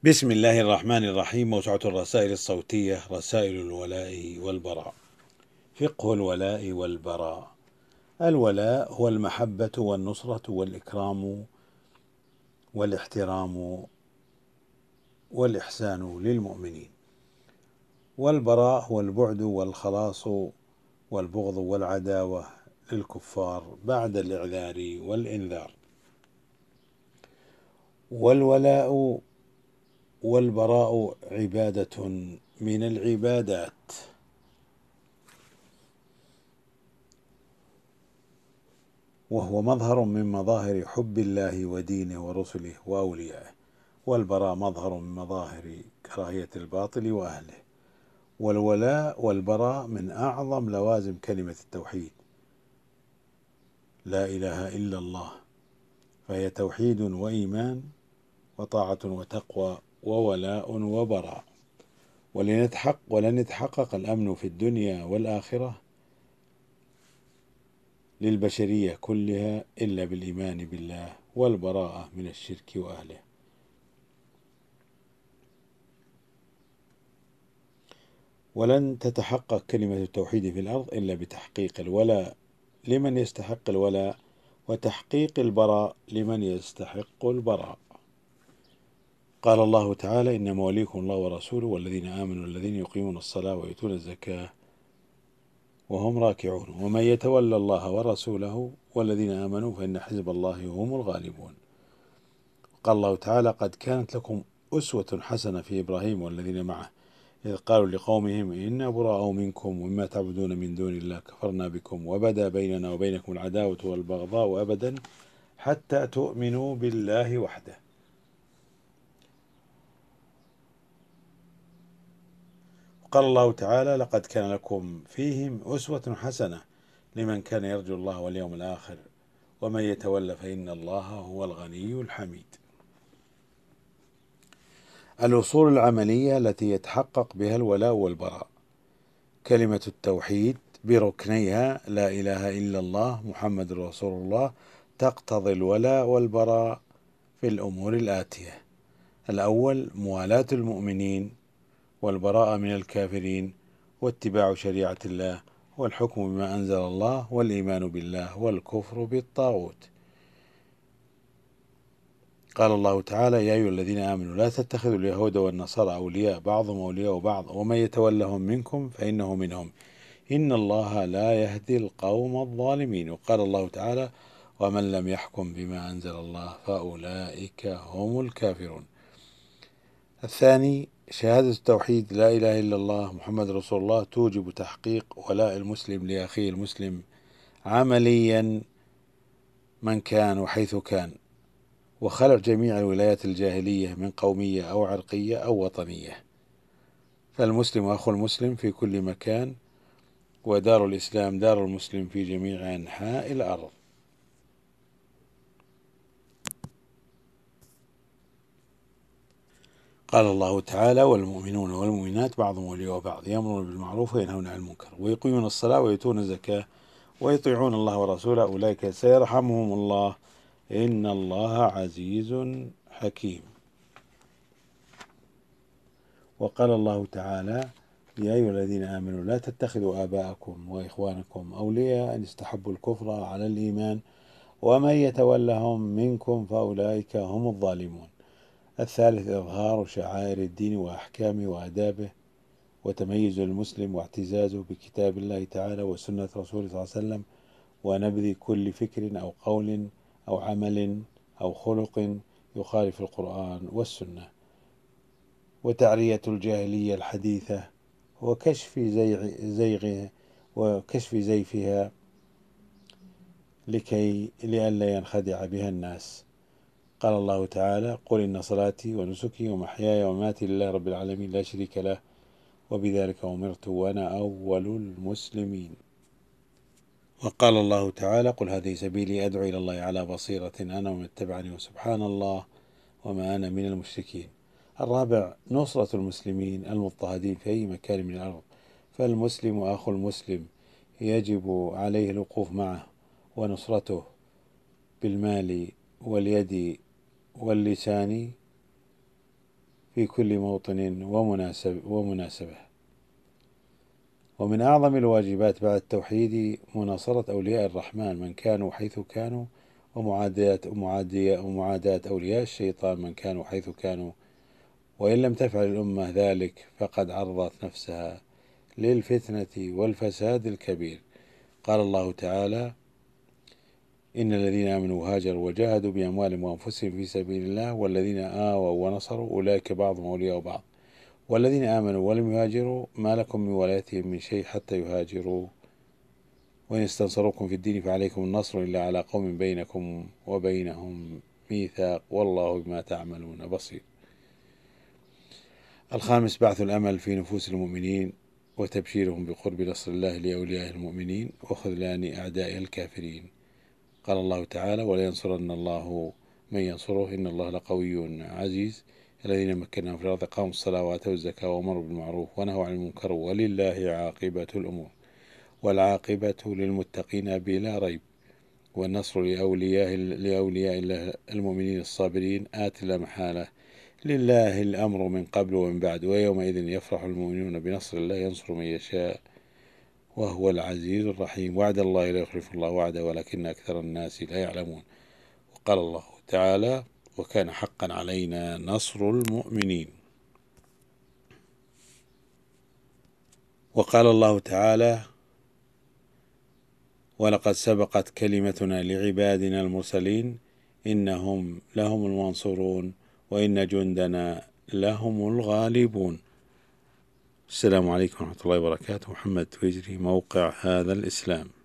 بسم الله الرحمن الرحيم. موسوعة الرسائل الصوتية رسائل الولاء والبراء. فقه الولاء والبراء. الولاء هو المحبة والنصرة والإكرام والاحترام والإحسان للمؤمنين، والبراء هو البعد والخلاص والبغض والعداوة للكفار بعد الإعذار والإنذار. والولاء والبراء عبادة من العبادات، وهو مظهر من مظاهر حب الله ودينه ورسله وأوليائه، والبراء مظهر من مظاهر كراهية الباطل وأهله. والولاء والبراء من أعظم لوازم كلمة التوحيد، لا إله إلا الله، فهي توحيد وإيمان وطاعة وتقوى وولاء وبراء. ولن يتحقق الأمن في الدنيا والآخرة للبشرية كلها إلا بالإيمان بالله والبراءة من الشرك وأهله. ولن تتحقق كلمة التوحيد في الأرض إلا بتحقيق الولاء لمن يستحق الولاء، وتحقيق البراء لمن يستحق البراء. قال الله تعالى: إنما وليكم الله ورسوله والذين آمنوا الذين يقيمون الصلاة ويؤتون الزكاة وهم راكعون ومن يتولى الله ورسوله والذين آمنوا فإن حزب الله هم الغالبون. قال الله تعالى: قد كانت لكم أسوة حسنة في إبراهيم والذين معه إذ قالوا لقومهم إنا براء منكم ومما تعبدون من دون الله كفرنا بكم وبدا بيننا وبينكم العداوة والبغضاء أبدا حتى تؤمنوا بالله وحده. قال الله تعالى: لقد كان لكم فيهم أسوة حسنة لمن كان يرجو الله واليوم الآخر ومن يتولى فإن الله هو الغني الحميد. الأصول العملية التي يتحقق بها الولاء والبراء: كلمة التوحيد بركنيها لا إله إلا الله محمد رسول الله تقتضي الولاء والبراء في الأمور الآتية: الأول موالاة المؤمنين، والبراءة من الكافرين، واتباع شريعة الله، والحكم بما أنزل الله، والإيمان بالله، والكفر بالطاغوت. قال الله تعالى: يا أيها الذين آمنوا لا تتخذوا اليهود والنصارى أولياء بعضهم أولياء بعض ومن يتولهم منكم فإنه منهم إن الله لا يهدي القوم الظالمين. وقال الله تعالى: ومن لم يحكم بما أنزل الله فأولئك هم الكافرون. الثاني شهادة التوحيد لا إله إلا الله محمد رسول الله توجب تحقيق ولاء المسلم لأخيه المسلم عمليا من كان وحيث كان، وخلع جميع الولايات الجاهلية من قومية أو عرقية أو وطنية، فالمسلم أخو المسلم في كل مكان، ودار الإسلام دار المسلم في جميع أنحاء الأرض. قال الله تعالى: والمؤمنون والمؤمنات بعضهم أولياء بعض يأمرون بالمعروف وينهون عن المنكر ويقيمون الصلاة ويؤتون الزكاة ويطيعون الله ورسوله أولئك سيرحمهم الله إن الله عزيز حكيم. وقال الله تعالى: يا أيها الذين آمنوا لا تتخذوا آباءكم وإخوانكم أولياء إن استحبوا الكفر على الإيمان ومن يتولهم منكم فأولئك هم الظالمون. الثالث إظهار شعائر الدين وأحكامه وآدابه وتميز المسلم واعتزازه بكتاب الله تعالى وسنة رسوله صلى الله عليه وسلم، ونبذ كل فكر أو قول أو عمل أو خلق يخالف القرآن والسنة، وتعرية الجاهلية الحديثة وكشف زيفها لئلا ينخدع بها الناس. قال الله تعالى: قل إن صلاتي ونسكي ومحياي ومماتي لله رب العالمين لا شريك له وبذلك أمرت وأنا أول المسلمين. وقال الله تعالى: قل هذه سبيلي أدعو إلى الله على بصيرة أنا ومن اتبعني وسبحان الله وما أنا من المشركين. الرابع نصرة المسلمين المضطهدين في أي مكان من الأرض، فالمسلم أخو المسلم يجب عليه الوقوف معه ونصرته بالمال واليد واللسان في كل موطن ومناسبة. ومن أعظم الواجبات بعد التوحيد مناصرة أولياء الرحمن من كانوا حيث كانوا، ومعاداة أولياء الشيطان من كانوا حيث كانوا. وإن لم تفعل الأمة ذلك فقد عرضت نفسها للفتنة والفساد الكبير. قال الله تعالى: إن الذين آمنوا وهاجروا وجاهدوا بأموالهم وأنفسهم في سبيل الله والذين آووا ونصروا أولئك بعضهم أولياء بعض والذين آمنوا ولم يهاجروا ما لكم من ولايتهم من شيء حتى يهاجروا وإن استنصروكم في الدين فعليكم النصر إلا على قوم بينكم وبينهم ميثاق والله بما تعملون بصير. الخامس: بعث الأمل في نفوس المؤمنين وتبشيرهم بقرب نصر الله لأولياء المؤمنين وخذلان أعداء الكافرين. قال الله تعالى: ولينصرن الله من ينصره إن الله لقوي عزيز. الذين مكناهم في الأرض أقاموا الصلاة وآتوا الزكاة وأمروا بالمعروف ونهوا عن المنكر ولله عاقبة الأمور. والعاقبة للمتقين بلا ريب. والنصر لأولياء الله المؤمنين الصابرين آت لا محالة. لله الأمر من قبل ومن بعد ويومئذ يفرح المؤمنون بنصر الله ينصر من يشاء وهو العزيز الرحيم. وعد الله لا يخلف الله وعده ولكن أكثر الناس لا يعلمون. وقال الله تعالى: وكان حقا علينا نصر المؤمنين. وقال الله تعالى: ولقد سبقت كلمتنا لعبادنا المرسلين إنهم لهم المنصورون وإن جندنا لهم الغالبون. السلام عليكم ورحمة الله وبركاته. محمد تويجري، موقع هذا الإسلام.